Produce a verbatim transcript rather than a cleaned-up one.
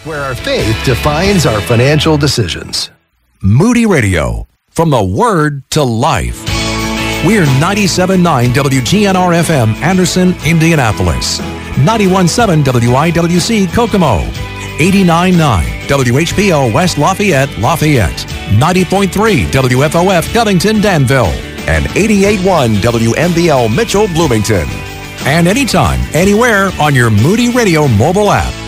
where our faith defines our financial decisions. Moody Radio, from the Word to life. We're ninety-seven point nine W G N R F M, Anderson, Indianapolis. ninety-one point seven W I W C, Kokomo. eighty-nine point nine W H P O, West Lafayette, Lafayette. ninety point three W F O F, Covington, Danville. And eighty-eight point one W M B L, Mitchell, Bloomington. And anytime, anywhere on your Moody Radio mobile app.